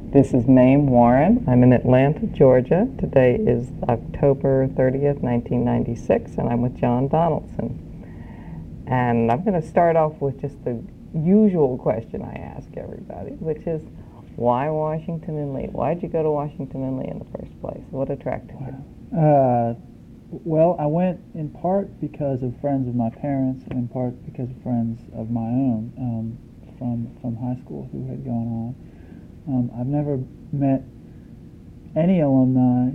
This is Mame Warren. I'm in Atlanta, Georgia. Today is October 30th, 1996, and I'm with John Donaldson. And I'm going to start off with just the usual question I ask everybody, which is, why Washington and Lee? Why'd you go to Washington and Lee in the first place? What attracted you? Well, I went in part because of friends of my parents, and in part because of friends of my own from high school who had gone on. I've never met any alumni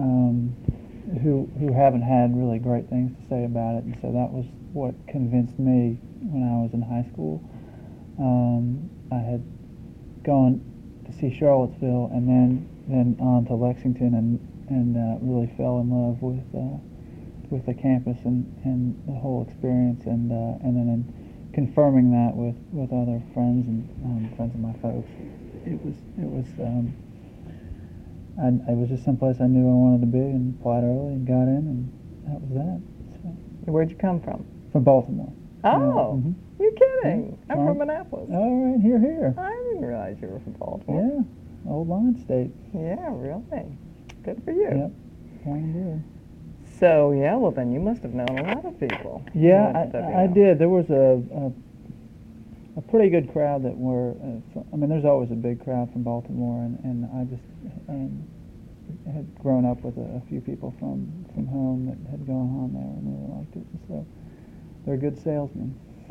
who haven't had really great things to say about it, and so that was what convinced me when I was in high school. I had gone to see Charlottesville and then on to Lexington and really fell in love with the campus and the whole experience, and then in confirming that with other friends and friends of my folks. It was just someplace I knew I wanted to be, and applied early and got in, and that was that. So. Where'd you come from? From Baltimore. Oh, you're kidding. Yeah. I'm from Annapolis. All right, here. I didn't realize you were from Baltimore. Yeah, old Line State. Yeah, really. Good for you. Yep, kind of did. So, yeah, well then you must have known a lot of people. Yeah, I did. There was a pretty good crowd that were, there's always a big crowd from Baltimore, and I just had grown up with a few people from home that had gone on there and really liked it. So they're good salesmen.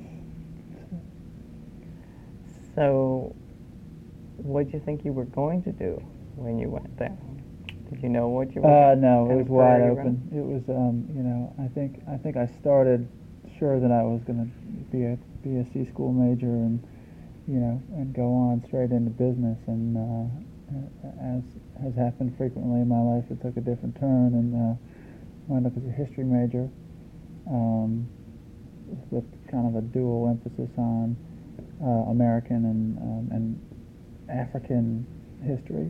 So what did you think you were going to do when you went there? Did you know what you were No, it was wide open. It was, I think I started sure that I was going to be a C school major and go on straight into business, and as has happened frequently in my life, it took a different turn and wound up as a history major with kind of a dual emphasis on American and African history,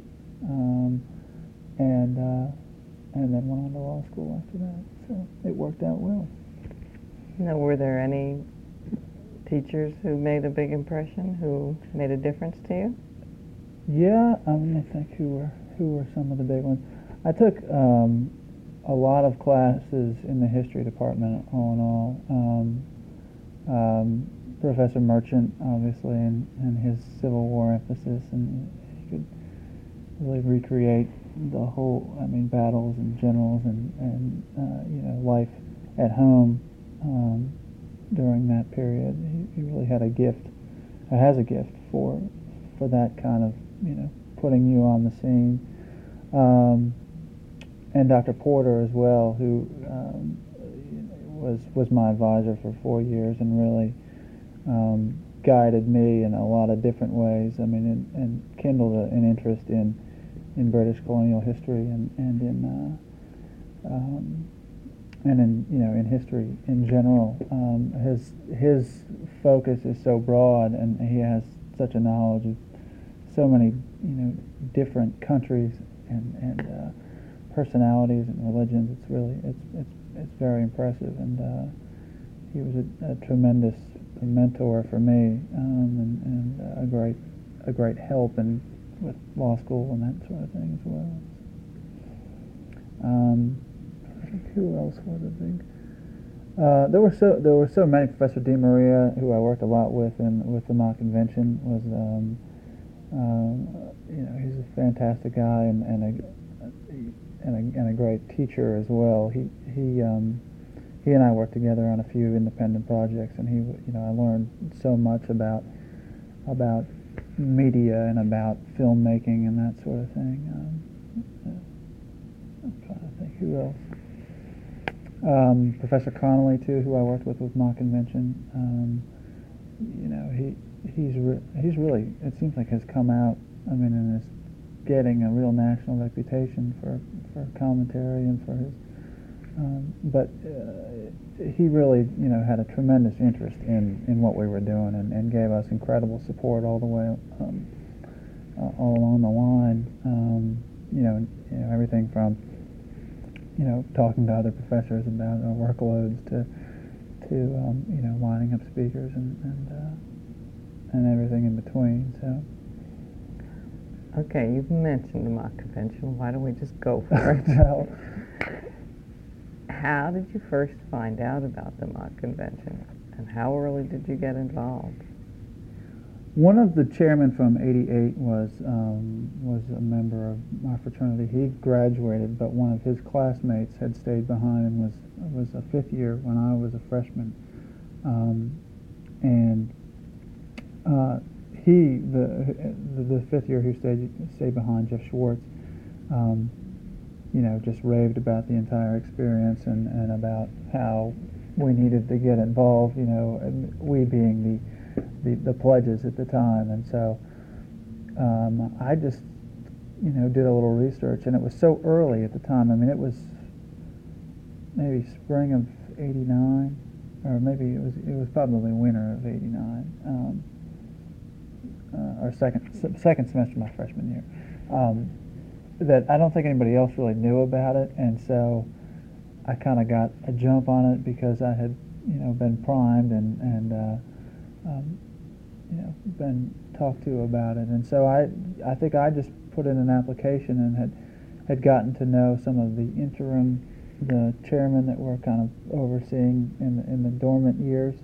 and then went on to law school after that. So it worked out well. Now, were there any teachers who made a big impression, who made a difference to you? Yeah, I'm going to think who were some of the big ones. I took a lot of classes in the history department, all in all. Professor Merchant, obviously, and his Civil War emphasis, and he could really recreate the whole, battles and generals and life at home during that period. He really had a gift, has a gift for that kind of, putting you on the scene. And Dr. Porter as well, who was my advisor for 4 years and really guided me in a lot of different ways. And kindled an interest in British colonial history and in history in general. His focus is so broad, and he has such a knowledge of so many different countries and personalities and religions. It's really it's very impressive, and he was a tremendous mentor for me, and a great help and with law school and that sort of thing as well. I think who else was a big? There were so many. Professor DeMaria, who I worked a lot with with the mock convention, was he's a fantastic guy and a great teacher as well. He and I worked together on a few independent projects, and I learned so much about media and about filmmaking and that sort of thing. I'm trying to think who else. Professor Connolly too, who I worked with mock convention. He's really, it seems like, has come out. And is getting a real national reputation for commentary and for his. But he really, had a tremendous interest in what we were doing and gave us incredible support all the way, all along the line. Everything from, talking to other professors about our workloads to lining up speakers and everything in between. So. Okay, you've mentioned the mock convention. Why don't we just go for it? Well, How did you first find out about the mock convention, and how early did you get involved? one of the chairmen from '88 was a member of my fraternity. He graduated, but one of his classmates had stayed behind and was a fifth year when I was a freshman. And he, the fifth year who stayed behind, Jeff Schwartz, just raved about the entire experience and about how we needed to get involved. And we being the pledges at the time, and so I just did a little research, and it was so early at the time. I mean, it was maybe spring of '89, or maybe it was probably winter of '89, or second semester of my freshman year. That I don't think anybody else really knew about it, and so I kind of got a jump on it because I had been primed and been talked to about it, and so I think I just put in an application and had gotten to know some of the chairmen that were kind of overseeing in the dormant years,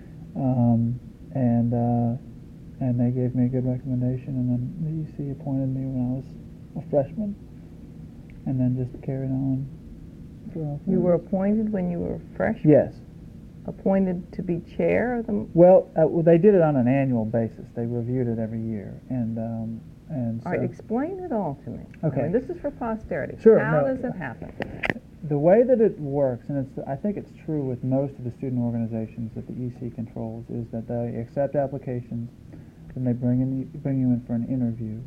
and they gave me a good recommendation, and then the UC appointed me when I was a freshman, and then just carried on. You were appointed when you were a freshman? Yes. Appointed to be chair of the... Well, they did it on an annual basis. They reviewed it every year, and so... All right, explain it all to me. Okay. I mean, this is for posterity. Sure. How does it happen? The way that it works, and I think it's true with most of the student organizations that the EC controls, is that they accept applications, then they bring you in for an interview,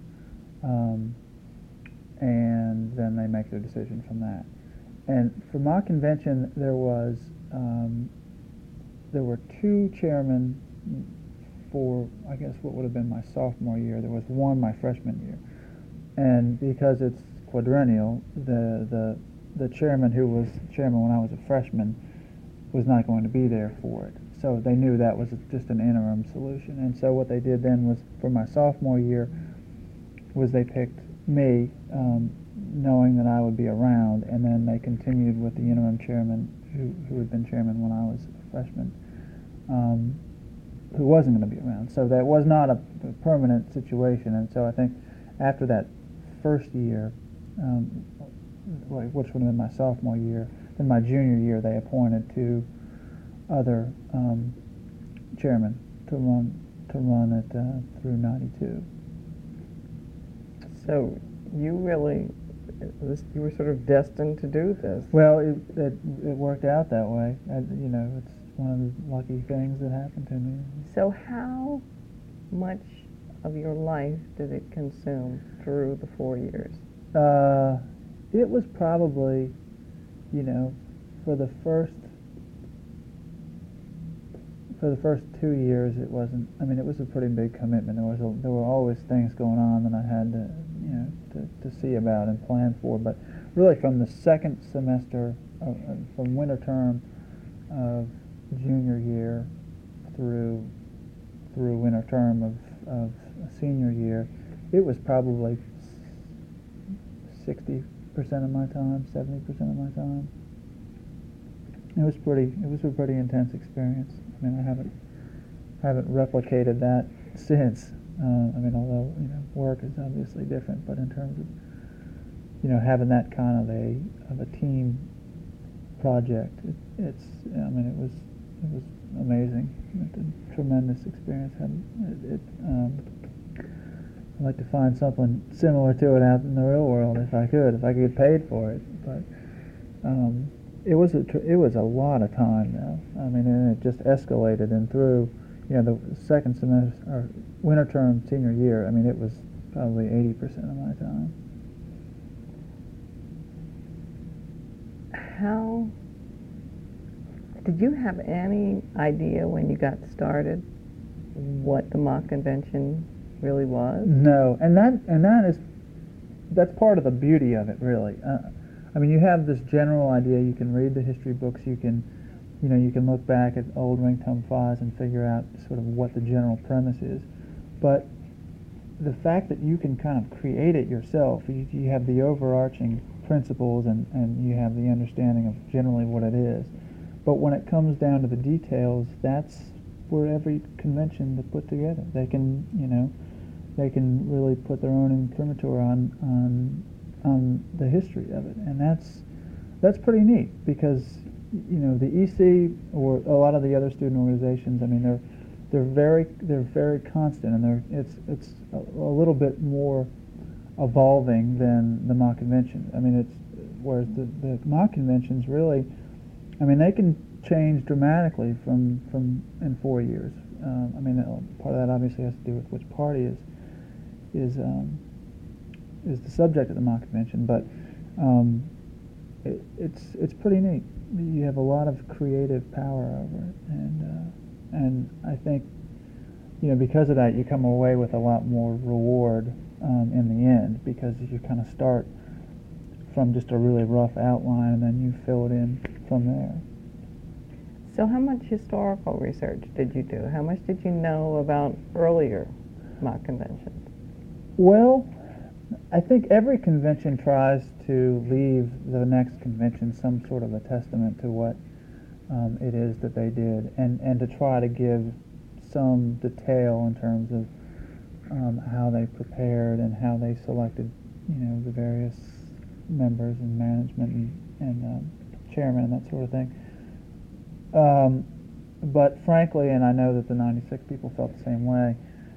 and then they make their decision from that. And for my convention, there were two chairmen for, I guess, what would have been my sophomore year. There was one my freshman year, and because it's quadrennial, the chairman who was chairman when I was a freshman was not going to be there for it. So they knew that was just an interim solution. And so what they did then was, for my sophomore year, was they picked me, knowing that I would be around, and then they continued with the interim chairman who had been chairman when I was a freshman, who wasn't going to be around. So that was not a permanent situation. And so I think after that first year, which would have been my sophomore year, then my junior year they appointed two other chairmen to run it through '92. So you were sort of destined to do this. Well, it worked out that way. It's one of the lucky things that happened to me. So how much of your life did it consume through the 4 years? It was probably, for the first 2 years, it wasn't. I mean, it was a pretty big commitment. There were always things going on that I had to see about and plan for. But really, from the second semester, from winter term of junior year through winter term of senior year, it was probably 60% of my time, 70% of my time. It was a pretty intense experience. I mean, I haven't replicated that since. Although work is obviously different, but in terms of having that kind of a team project, it was amazing. It's a tremendous experience. I'd like to find something similar to it out in the real world if I could get paid for it. But it was a lot of time though. I mean, and it just escalated, and through the second semester or winter term senior year, I mean, it was probably 80% of my time. How did you have any idea when you got started what the mock convention really was? No, and that's part of the beauty of it, really. I mean, you have this general idea. You can read the history books. You can look back at old ring tome files and figure out sort of what the general premise is. But the fact that you can kind of create it yourself, you have the overarching principles and you have the understanding of generally what it is. But when it comes down to the details, that's where every convention to put together. They can, they can really put their own imprimatur on the history of it, and that's pretty neat because the EC or a lot of the other student organizations, I mean, they're very constant, and it's a little bit more evolving than the mock convention. I mean, whereas the mock conventions really, I mean, they can change dramatically from in 4 years. I mean, part of that obviously has to do with which party is the subject of the mock convention, but it's pretty neat. You have a lot of creative power over it, and I think because of that, you come away with a lot more reward in the end, because you kind of start from just a really rough outline and then you fill it in from there. So how much historical research did you do? How much did you know about earlier mock conventions? Well, I think every convention tries to leave the next convention some sort of a testament to what it is that they did, and to try to give some detail in terms of how they prepared and how they selected, the various members and management and chairman and that sort of thing. But frankly, and I know that the 96 people felt the same way,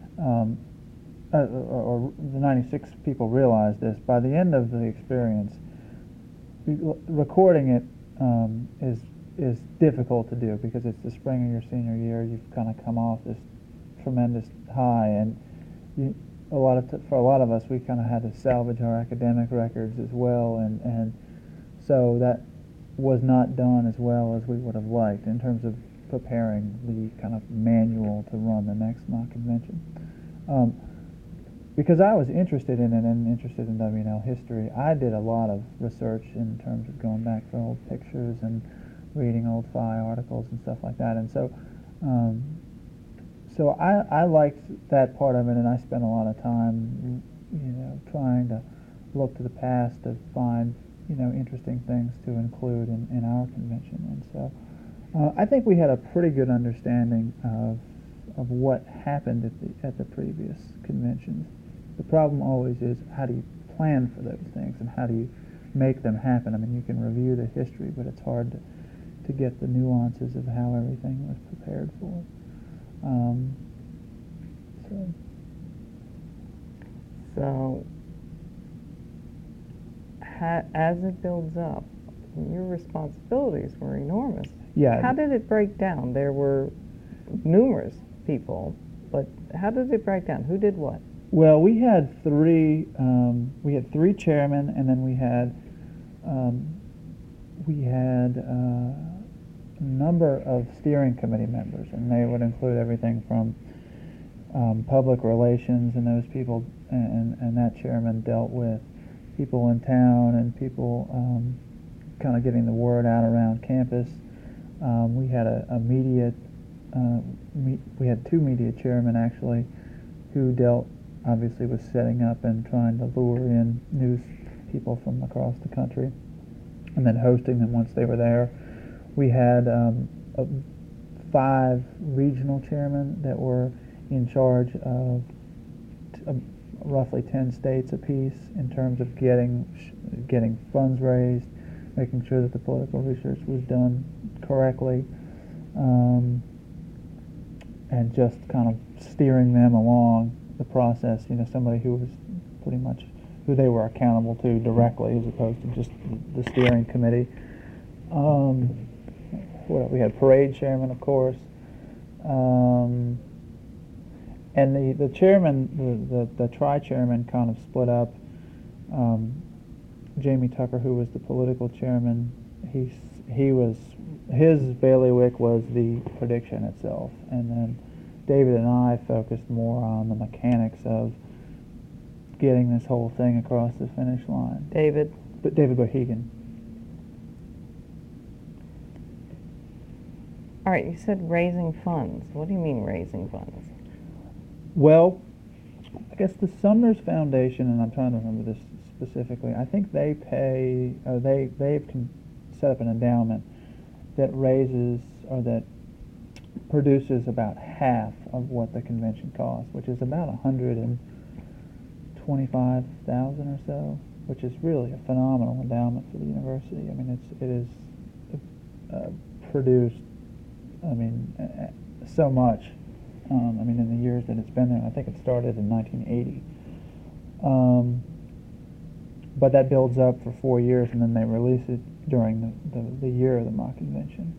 or the 96 people realized this, by the end of the experience, recording it is difficult to do because it's the spring of your senior year. You've kind of come off this tremendous high, and for a lot of us, we kind of had to salvage our academic records as well, and so that was not done as well as we would have liked in terms of preparing the kind of manual to run the next mock convention. Because I was interested in it and interested in W&L history, I did a lot of research in terms of going back for old pictures and reading old FI articles and stuff like that, and so I liked that part of it, and I spent a lot of time, trying to look to the past to find, interesting things to include in our convention, and so I think we had a pretty good understanding of what happened at the previous conventions. The problem always is, how do you plan for those things and how do you make them happen? I mean, you can review the history, but it's hard to get the nuances of how everything was prepared for. So as it builds up, your responsibilities were enormous. Yeah. How did it break down? There were numerous people, but how did it break down? Who did what? Well, we had three chairmen, and then we had a number of steering committee members, and they would include everything from public relations, and those people, and that chairman dealt with people in town and people kind of getting the word out around campus. We had a media, we had two media chairmen actually, who dealt obviously with setting up and trying to lure in news people from across the country, and then hosting them once they were there. We had 5 regional chairmen that were in charge of roughly 10 states apiece in terms of getting funds raised, making sure that the political research was done correctly, and just kind of steering them along the process. Somebody who was pretty much who they were accountable to directly, as opposed to just the steering committee. We had parade chairman, of course, and the chairman, the tri-chairman, kind of split up. Jamie Tucker, who was the political chairman, his bailiwick was the prediction itself, and then David and I focused more on the mechanics of getting this whole thing across the finish line. David Bohegan. All right, you said raising funds. What do you mean raising funds? Well, I guess the Sumner's Foundation, and I'm trying to remember this specifically, I think they pay, or they've set up an endowment that raises, or that produces about half of what the convention costs, which is about 125,000 or so, which is really a phenomenal endowment for the university. I mean, it is produced, I mean, so much. I mean, in the years that it's been there, I think it started in 1980. But that builds up for 4 years, and then they release it during the year of the mock convention.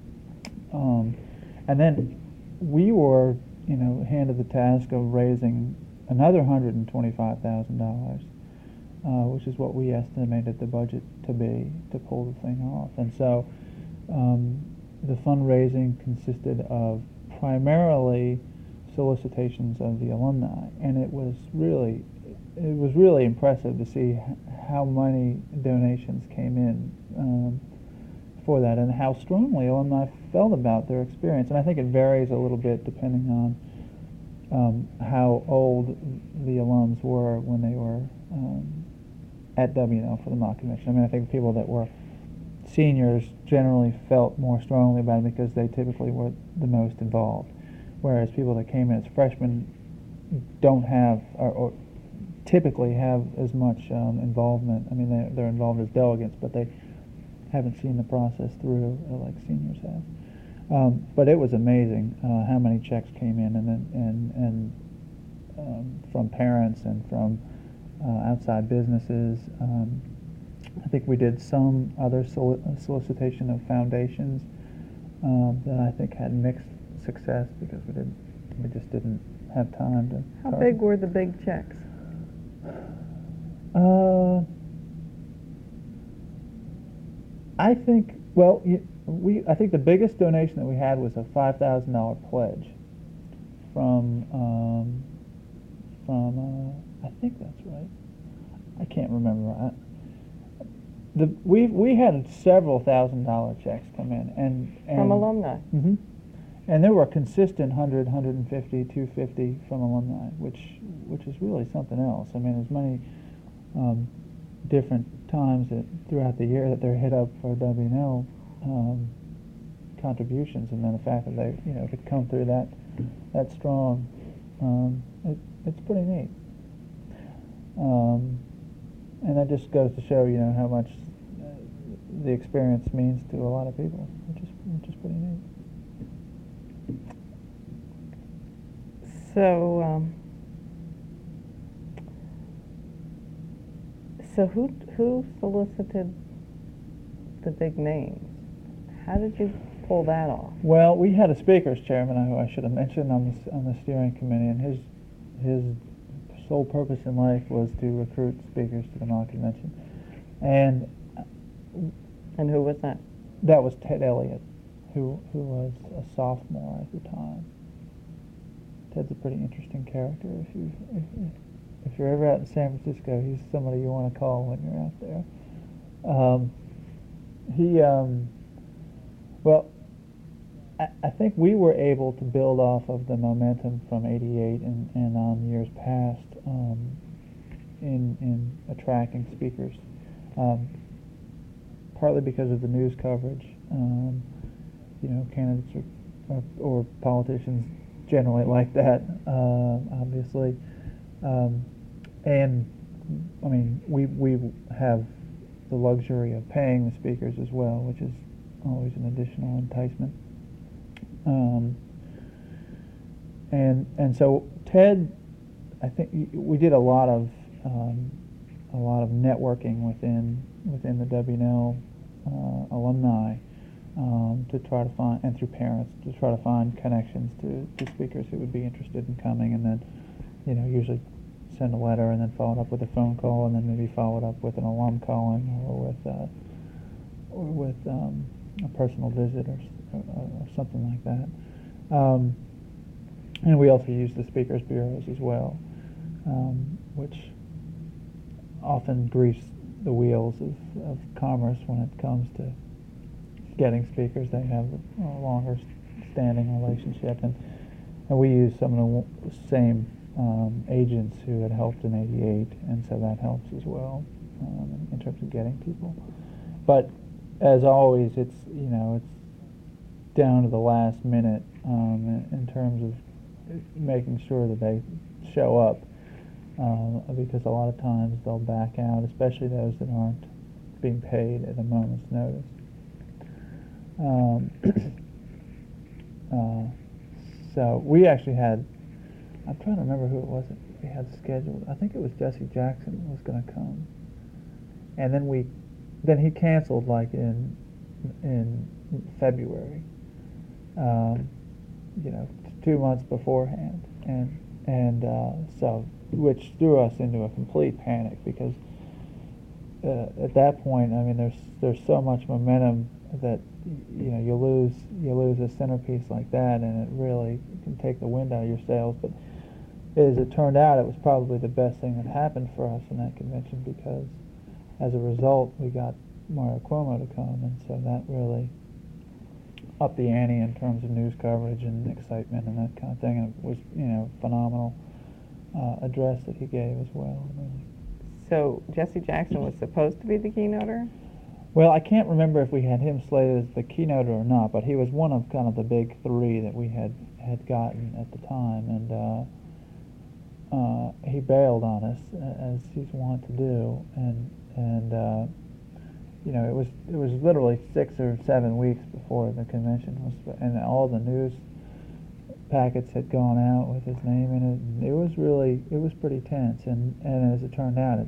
And then we were, handed the task of raising another $125,000, which is what we estimated the budget to be to pull the thing off. And so the fundraising consisted of primarily solicitations of the alumni, and it was really impressive to see how many donations came in for that, and how strongly alumni felt about their experience. And I think it varies a little bit depending on how old the alums were when they were at WNL for the mock convention. I mean, I think people that were seniors generally felt more strongly about it because they typically were the most involved, whereas people that came in as freshmen don't have, or typically have as much involvement. I mean, they're involved as delegates, but they haven't seen the process through like seniors have. But it was amazing how many checks came in, and from parents and from outside businesses. I think we did some other solicitation of foundations that I think had mixed success because we just didn't have time to. How big were the big checks? I think I think the biggest donation that we had was a $5,000 pledge from I think that's right. I can't remember. We had several $1,000 checks come in, and from alumni. Mm-hmm. And there were consistent 100, 150, 250 from alumni, which is really something else. I mean, there's many different times throughout the year that they're hit up for WNL contributions, and then the fact that they could come through that strong, it's pretty neat. And that just goes to show how much the experience means to a lot of people, which is pretty neat. So who solicited the big names? How did you pull that off? Well, we had a speakers chairman who I should have mentioned on the steering committee, and his sole purpose in life was to recruit speakers to the mock convention. And who was that? That was Ted Elliott, who was a sophomore at the time. Ted's a pretty interesting character. If you're ever out in San Francisco, he's somebody you want to call when you're out there. Well, I think we were able to build off of the momentum from '88 and on years past in attracting speakers, partly because of the news coverage. Candidates or politicians generally like that, obviously. And I mean, we have the luxury of paying the speakers as well, which is always an additional enticement. And so Ted, I think we did a lot of networking within the WNL alumni to try to find, and through parents, to try to find connections to speakers who would be interested in coming, and then usually send a letter and then follow it up with a phone call, and then maybe follow it up with an alum calling, or with a personal visit or something like that. And we also use the speakers bureaus as well, which often grease the wheels of commerce when it comes to getting speakers. They have a longer standing relationship, and we use some of the same agents who had helped in '88, and so that helps as well in terms of getting people. But as always, it's it's down to the last minute in terms of making sure that they show up, because a lot of times they'll back out, especially those that aren't being paid at a moment's notice. So we actually had, I'm trying to remember who it was that we had scheduled. I think it was Jesse Jackson was going to come, and then he canceled like in February, 2 months beforehand, and so which threw us into a complete panic because at that point, I mean, there's so much momentum that you lose a centerpiece like that, and it really can take the wind out of your sails. But as it turned out, it was probably the best thing that happened for us in that convention, because as a result, we got Mario Cuomo to come, and so that really upped the ante in terms of news coverage and excitement and that kind of thing. And it was phenomenal address that he gave as well. Really. So Jesse Jackson was supposed to be the keynoter? Well, I can't remember if we had him slated as the keynoter or not, but he was one of kind of the big three that we had gotten at the time, and he bailed on us as he's wont to do, and it was literally 6 or 7 weeks before the convention was, and all the news packets had gone out with his name in it. And it was pretty tense, and as it turned out,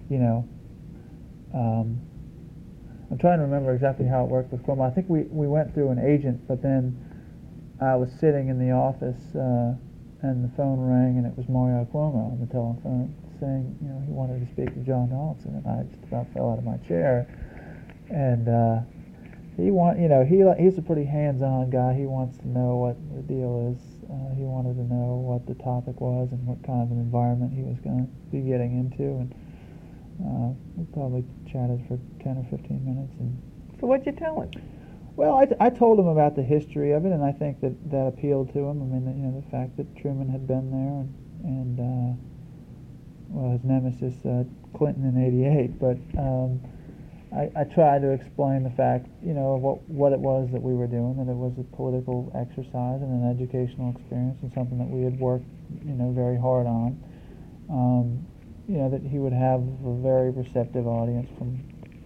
I'm trying to remember exactly how it worked with Cuomo. I think we went through an agent, but then I was sitting in the office and the phone rang, and it was Mario Cuomo on the telephone saying, he wanted to speak to John Donaldson, and I just about fell out of my chair. And he's a pretty hands-on guy. He wants to know what the deal is. He wanted to know what the topic was and what kind of an environment he was going to be getting into, and we probably chatted for 10 or 15 minutes. And so what'd you tell him? Well, I told him about the history of it, and I think that appealed to him. I mean, the fact that Truman had been there, and well, his nemesis Clinton in '88. But I tried to explain the fact, of what it was that we were doing, that it was a political exercise and an educational experience, and something that we had worked, very hard on. That he would have a very receptive audience, from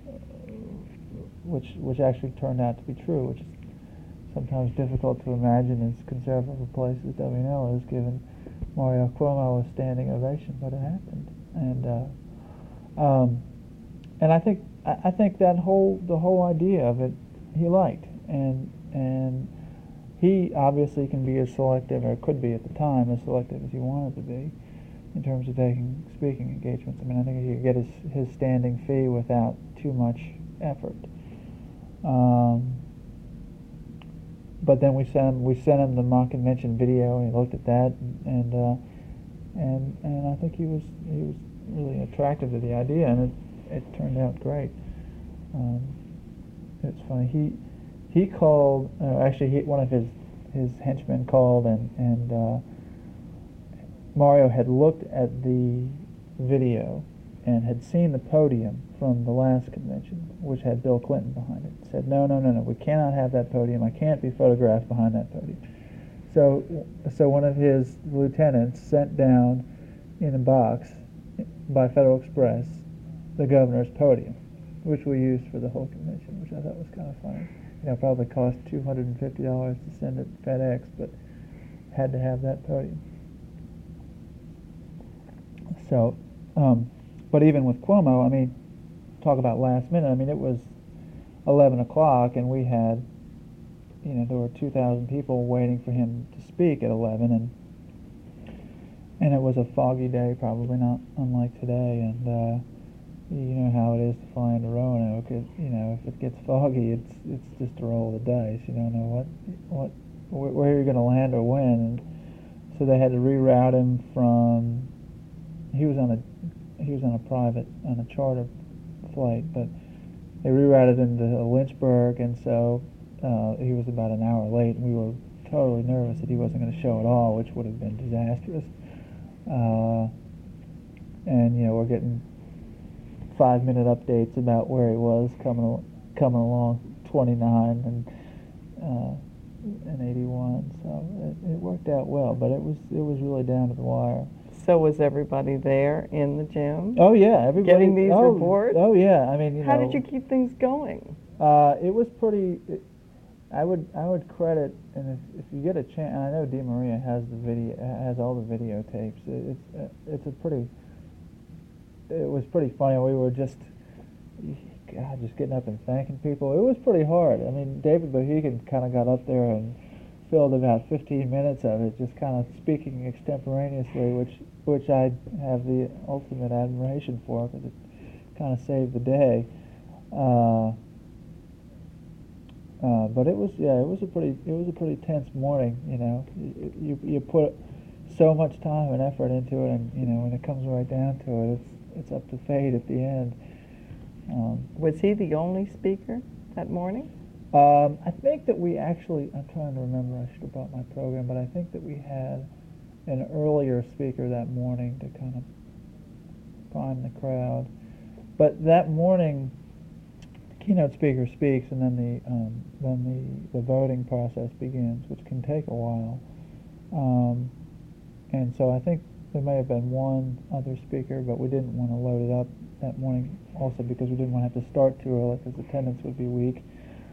which actually turned out to be true, which is sometimes difficult to imagine as conservative a place as W&L is, given Mario Cuomo a standing ovation, but it happened. And I think that the whole idea of it he liked, and he obviously can be as selective, or could be at the time as selective as he wanted to be, in terms of taking speaking engagements. I mean, I think he could get his standing fee without too much effort. But then we sent him the mock convention video, and he looked at that, and I think he was really attracted to the idea, and it turned out great. It's funny. He called. Actually, one of his henchmen called, and Mario had looked at the video and had seen the podium from the last convention, which had Bill Clinton behind it. Said, no, we cannot have that podium. I can't be photographed behind that podium. So one of his lieutenants sent down in a box by Federal Express the governor's podium, which we used for the whole convention, which I thought was kind of funny. Probably cost $250 to send it FedEx, but had to have that podium. So, but even with Cuomo, I mean, talk about last minute. I mean, it was 11 o'clock, and we had, there were 2,000 people waiting for him to speak at 11, and it was a foggy day, probably not unlike today, and you know how it is to fly into Roanoke. If it gets foggy, it's just a roll of the dice. You don't know where you're going to land or when, and so they had to reroute him from. He was on a charter flight, but they rerouted him to Lynchburg, and so he was about an hour late, and we were totally nervous that he wasn't going to show at all, which would have been disastrous. And we're getting 5-minute updates about where he was coming along 29 and 81. So it worked out well, but it was really down to the wire. So was everybody there in the gym? Oh yeah, everybody getting these reports. Oh yeah, I mean How did you keep things going? It was pretty. I would credit, and if you get a chance, and I know Di Maria has all the videotapes. It was pretty funny. We were just getting up and thanking people. It was pretty hard. I mean, David Bohegan kind of got up there and filled about 15 minutes of it, just kind of speaking extemporaneously, which I have the ultimate admiration for, because it kind of saved the day. But it was a pretty tense morning. You put so much time and effort into it, and when it comes right down to it, it's up to fate at the end. Was he the only speaker that morning? I think that we actually, I'm trying to remember, I should have brought my program, but I think that we had an earlier speaker that morning to kind of prime the crowd. But that morning, the keynote speaker speaks, and then the voting process begins, which can take a while. And so I think there may have been one other speaker, but we didn't want to load it up that morning, also because we didn't want to have to start too early, because attendance would be weak.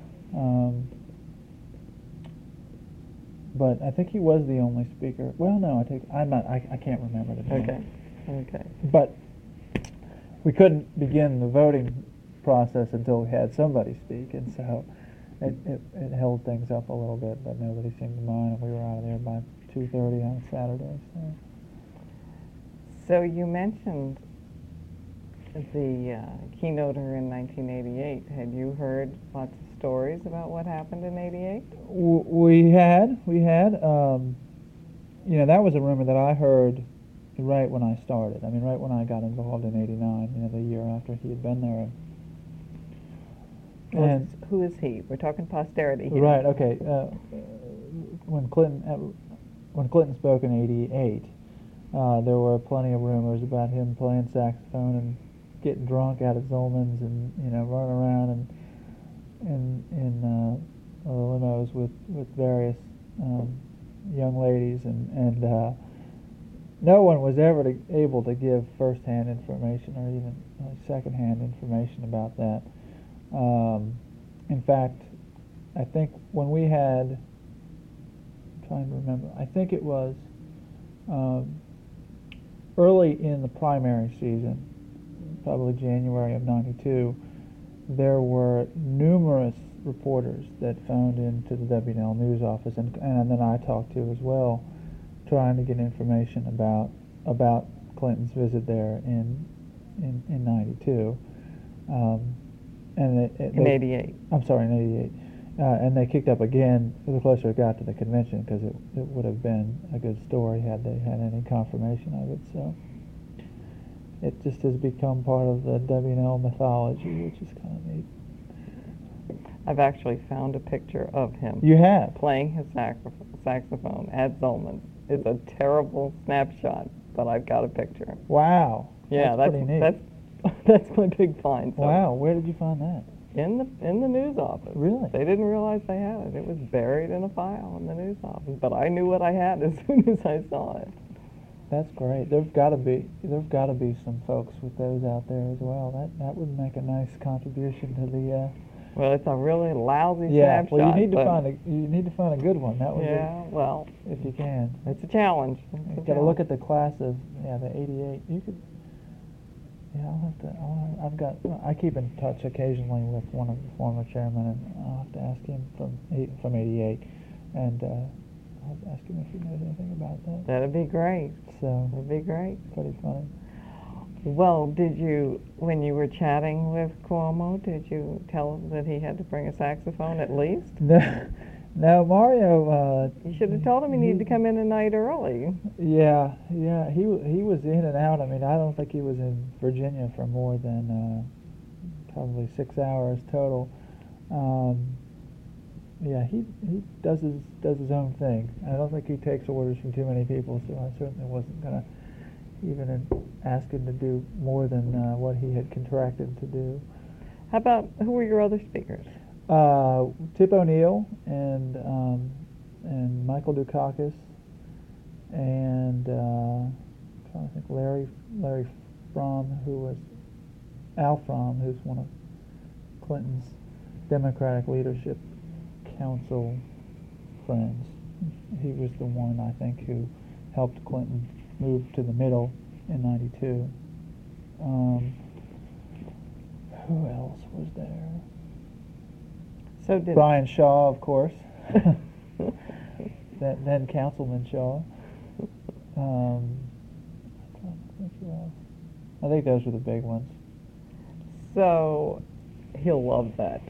But I think he was the only speaker. Well, no, I can't remember the name. Okay. But we couldn't begin the voting process until we had somebody speak, and so it held things up a little bit, but nobody seemed to mind, and we were out of there by 2:30 on Saturday. So you mentioned the keynoter in 1988. Had you heard lots of stories about what happened in '88? We had. That was a rumor that I heard right when I started. I mean, right when I got involved in '89. The year after he had been there. And who is he? We're talking posterity here. Right. Okay. When Clinton spoke in '88, there were plenty of rumors about him playing saxophone and getting drunk out at Zolman's, and running around in limos with various young ladies, and no one was ever able to give first-hand information or even second-hand information about that. In fact, I think when we had, I'm trying to remember, I think it was early in the primary season, probably January of '92, there were numerous reporters that phoned into the WNL news office, and then I talked to as well, trying to get information about Clinton's visit there in '92. In '88. I'm sorry, in '88. And they kicked up again the closer it got to the convention, because it would have been a good story had they had any confirmation of it. So it just has become part of the WNL mythology, which is kind of neat. I've actually found a picture of him. You have? Playing his saxophone at Zolman's. It's a terrible snapshot, but I've got a picture. Wow. Yeah, that's pretty neat. That's my big find. So wow, where did you find that? In the news office. Really? They didn't realize they had it. It was buried in a file in the news office, but I knew what I had as soon as I saw it. That's great. There've got to be some folks with those out there as well. That would make a nice contribution to the. Well, it's a really lousy snapshot. Well, you need to find a good one. That would be, well, if you can. It's a challenge. You got to look at the class of the '88. You could. Yeah, I keep in touch occasionally with one of the former chairmen, and I'll have to ask him from '88, and I'll ask him if he knows anything about that. That'd be great. So that'd be great. Pretty funny. Well, when you were chatting with Cuomo, did you tell him that he had to bring a saxophone at least? No, Mario. You should have told him he needed to come in a night early. Yeah. He was in and out. I mean, I don't think he was in Virginia for more than probably 6 hours total. Yeah, he does his own thing. I don't think he takes orders from too many people, so I certainly wasn't gonna even ask him to do more than what he had contracted to do. How about, who were your other speakers? Tip O'Neill and Michael Dukakis and I'm trying to think, Larry Fromm, Al Fromm, who's one of Clinton's Democratic Leadership Council friends. He was the one, I think, who helped Clinton move to the middle in '92. Who else was there? So did Brian Shaw, of course. then Councilman Shaw. I'm trying to think who else. I think those were the big ones. So he'll love that.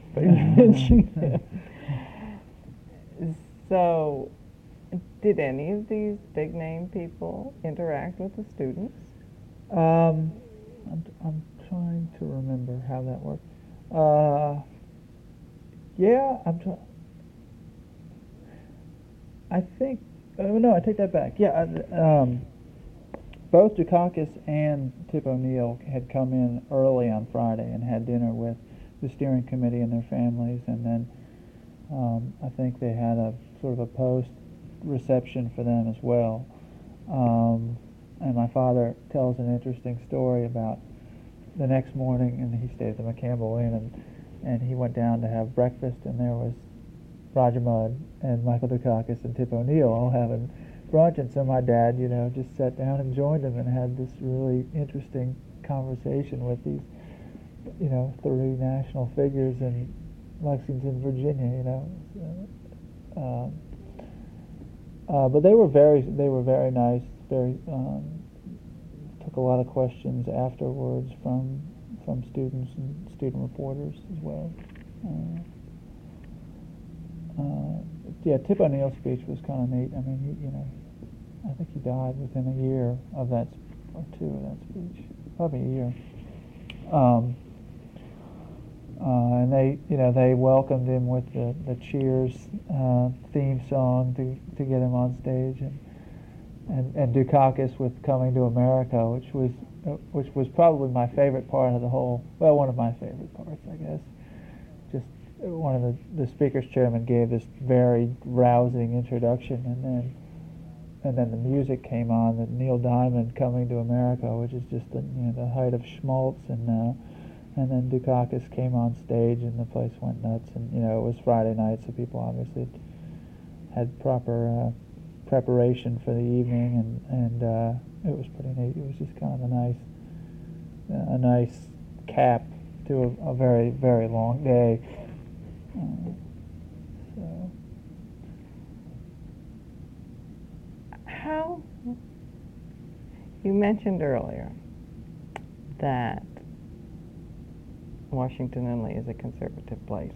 So, did any of these big name people interact with the students? I'm trying to remember how that worked. Yeah, I think. Oh no, I take that back. Yeah, both Dukakis and Tip O'Neill had come in early on Friday and had dinner with the steering committee and their families, and then I think they had a sort of a post reception for them as well. And my father tells an interesting story about the next morning, and he stayed at the McCampbell Inn, and he went down to have breakfast, and there was Roger Mudd and Michael Dukakis and Tip O'Neill all having brunch, and so my dad, just sat down and joined them and had this really interesting conversation with these, three national figures in Lexington, Virginia, but they were very nice. Took a lot of questions afterwards from students and student reporters as well. Yeah, Tip O'Neill's speech was kind of neat. I mean, I think he died within a year of that, or two of that speech, probably a year. And they welcomed him with the Cheers theme song to get him on stage, and Dukakis with "Coming to America," which was probably my favorite part of the whole. Well, one of my favorite parts, I guess. Just one of the speaker's chairman gave this very rousing introduction, and then the music came on, the Neil Diamond "Coming to America," which is just the height of schmaltz, and then Dukakis came on stage, and the place went nuts. And it was Friday night, so people obviously had proper preparation for the evening, and it was pretty neat. It was just kind of a nice cap to a very, very long day. So. How, you mentioned earlier that Washington and Lee is a conservative place.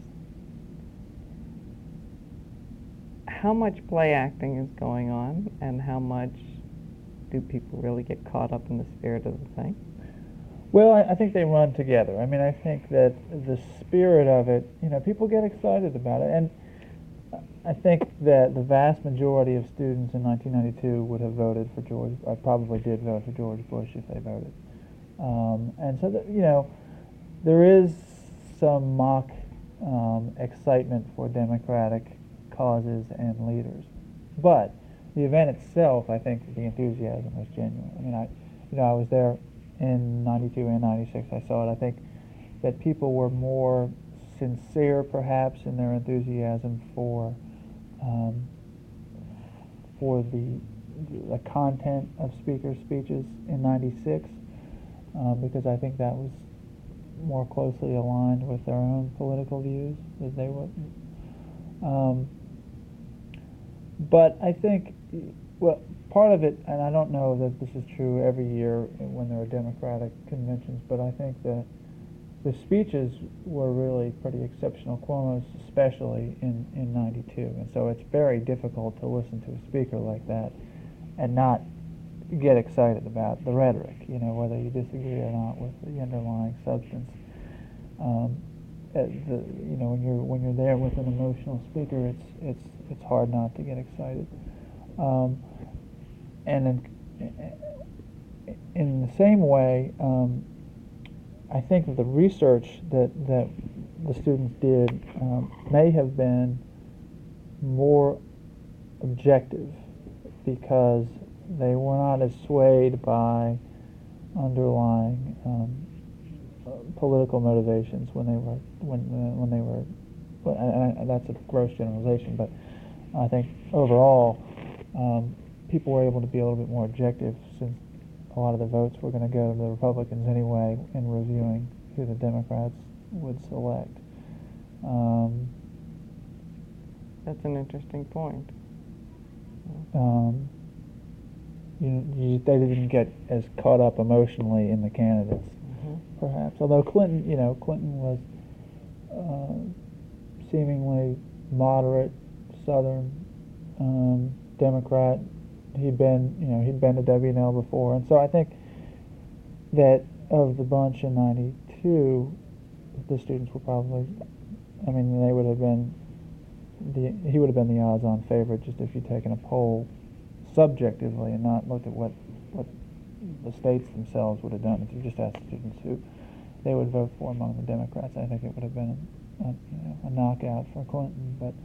How much play acting is going on, and how much do people really get caught up in the spirit of the thing? Well, I think they run together. I mean, I think that the spirit of it, people get excited about it, and I think that the vast majority of students in 1992 would have voted for George. I probably did vote for George Bush if they voted, and so there is some mock excitement for Democratic causes and leaders, but the event itself, I think the enthusiasm was genuine. I mean, I was there in '92 and '96. I saw it. I think that people were more sincere, perhaps, in their enthusiasm for the content of speakers' speeches in '96, because I think that was more closely aligned with their own political views as they were. But I think, well, part of it, and I don't know that this is true every year when there are Democratic conventions, but I think that the speeches were really pretty exceptional, Cuomo's especially in '92, and so it's very difficult to listen to a speaker like that and not get excited about the rhetoric, whether you disagree or not with the underlying substance. When you're there with an emotional speaker, it's hard not to get excited. And in the same way, I think that the research that the students did may have been more objective because they were not as swayed by underlying political motivations when they were and that's a gross generalization, but I think overall people were able to be a little bit more objective since a lot of the votes were going to go to the Republicans anyway in reviewing who the Democrats would select. That's an interesting point. They didn't get as caught up emotionally in the candidates, perhaps. Although Clinton was seemingly moderate, Southern Democrat. He'd been to W&L before, and so I think that of the bunch in '92, the students were probably, they would have been he would have been the odds-on favorite just if you'd taken a poll subjectively and not looked at what the states themselves would have done. If you just asked students who they would vote for among the Democrats, I think it would have been a knockout for Clinton. But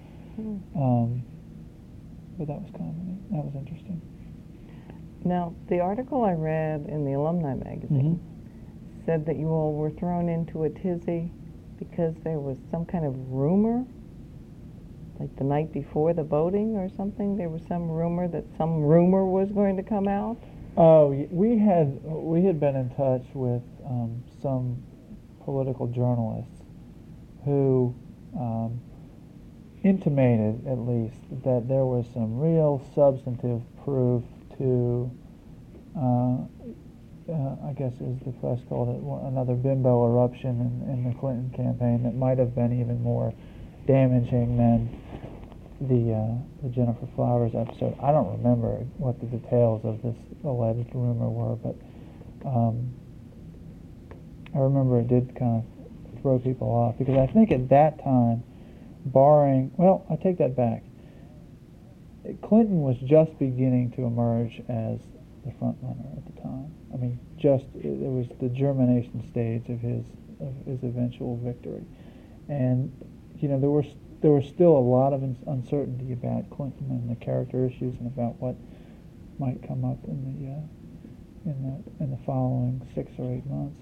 that was that was interesting. Now, the article I read in the Alumni magazine said that you all were thrown into a tizzy because there was some kind of rumor, like the night before the voting or something. There was some rumor that some rumor was going to come out. Oh, we had been in touch with some political journalists who intimated, at least, that there was some real substantive proof to, I guess as the press called it, another bimbo eruption in the Clinton campaign that might have been even more damaging than the Gennifer Flowers episode. I don't remember what the details of this alleged rumor were, but I remember it did kind of throw people off, because I think at that time, I take that back. Clinton was just beginning to emerge as the front runner at the time. It was the germination stage of his eventual victory, and there was still a lot of uncertainty about Clinton and the character issues and about what might come up in the following 6 or 8 months.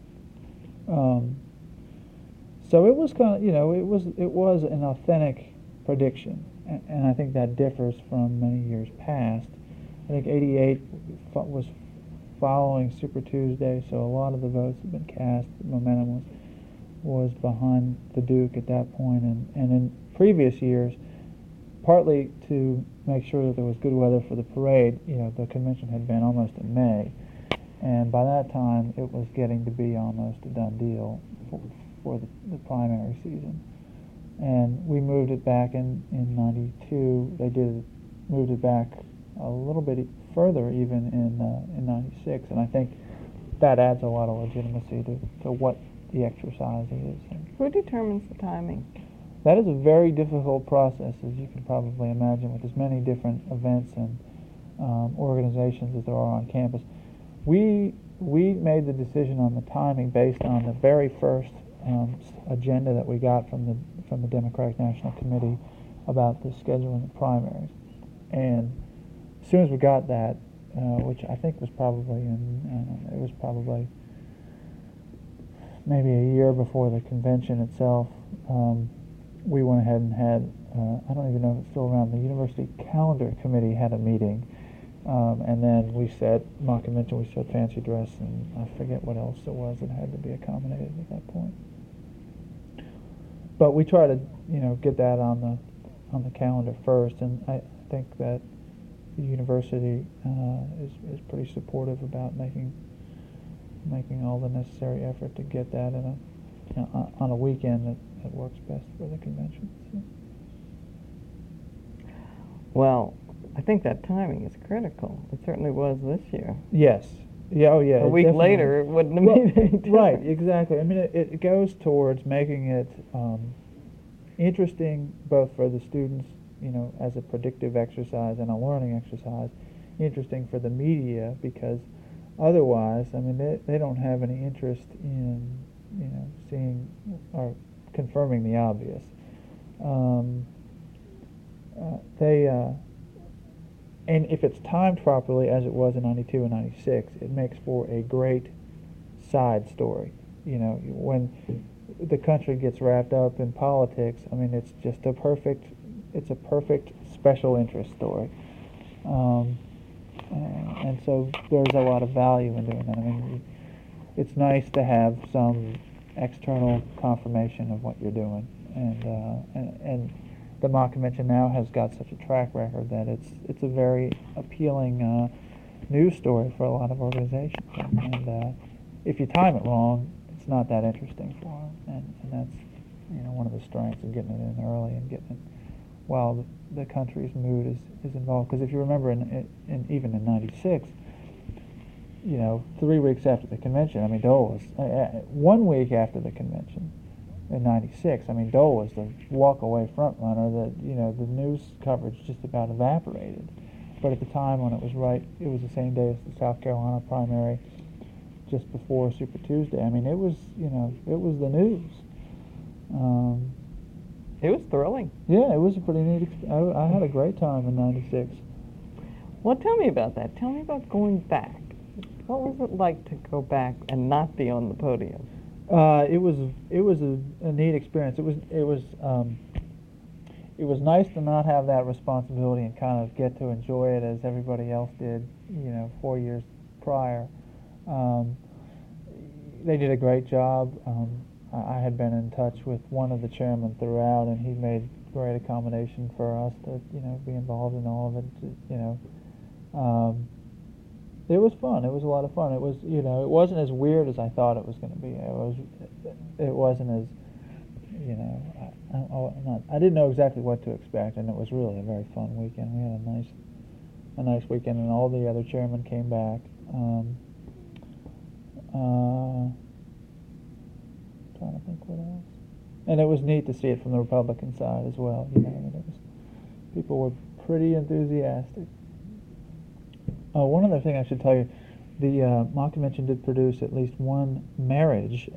So it was it was an authentic prediction, and I think that differs from many years past. I think '88 was following Super Tuesday, so a lot of the votes had been cast. The momentum was behind the Duke at that point, and in previous years, partly to make sure that there was good weather for the parade, the convention had been almost in May, and by that time it was getting to be almost a done deal for the primary season. And we moved it back in '92. They moved it back a little bit further even in '96, and I think that adds a lot of legitimacy to what the exercise is. Who determines the timing? That is a very difficult process, as you can probably imagine, with as many different events and organizations as there are on campus. We made the decision on the timing based on the very first agenda that we got from the Democratic National Committee about the scheduling of primaries. And as soon as we got that, which I think was probably maybe a year before the convention itself, we went ahead and had, I don't even know if it's still around, the University Calendar Committee had a meeting, and then we said, mock convention, we said fancy dress, and I forget what else it was that had to be accommodated at that point. But we try to, get that on the calendar first, and I think that the university is pretty supportive about making all the necessary effort to get that on a weekend that works best for the convention. So. Well, I think that timing is critical. It certainly was this year. Yes. Yeah. Oh, yeah. A week later, it wouldn't have made any difference. Right. Exactly. It goes towards making it interesting both for the students, as a predictive exercise and a learning exercise. Interesting for the media because otherwise, I mean, they don't have any interest in, seeing or confirming the obvious. And if it's timed properly, as it was in '92 and '96, it makes for a great side story. When the country gets wrapped up in politics, I mean, it's a perfect special interest story. And so there's a lot of value in doing that. I mean, it's nice to have some external confirmation of what you're doing, and the mock convention now has got such a track record that it's a very appealing news story for a lot of organizations. And if you time it wrong, it's not that interesting for them, and that's one of the strengths of getting it in early and getting it while the country's mood is involved. Because if you remember, even in '96, 3 weeks after the convention, I mean, Dole was 1 week after the convention in '96. I mean, Dole was the walk-away front runner. That the news coverage just about evaporated. But at the time when it was the same day as the South Carolina primary, just before Super Tuesday. I mean, it was the news. It was thrilling. Yeah, it was a pretty neat experience. I had a great time in '96. Well, tell me about that. Tell me about going back. What was it like to go back and not be on the podium? It was a neat experience. It was nice to not have that responsibility and kind of get to enjoy it as everybody else did, 4 years prior. They did a great job. I had been in touch with one of the chairmen throughout, and he made great accommodation for us to, be involved in all of it. It was fun. It was a lot of fun. It was, it wasn't as weird as I thought it was going to be. It wasn't as, I didn't know exactly what to expect, and it was really a very fun weekend. We had a nice weekend, and all the other chairmen came back. Trying to think what else. And it was neat to see it from the Republican side as well. People were pretty enthusiastic. One other thing I should tell you, the mock convention did produce at least one marriage.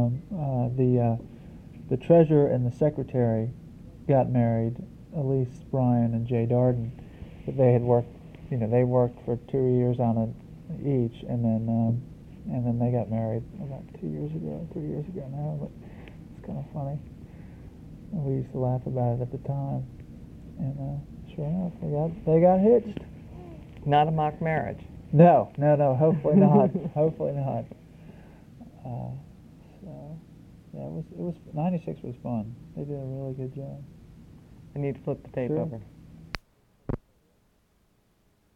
The treasurer and the secretary got married, Elise Bryan and Jay Darden. They had worked, they worked for 2 years on it each, and then they got married about 3 years ago now. But it's kind of funny. We used to laugh about it at the time, and sure enough, they got hitched. Not a mock marriage. No. Hopefully not. Hopefully not. So yeah, it was '96 was fun. They did a really good job. I need to flip the tape Sure. over.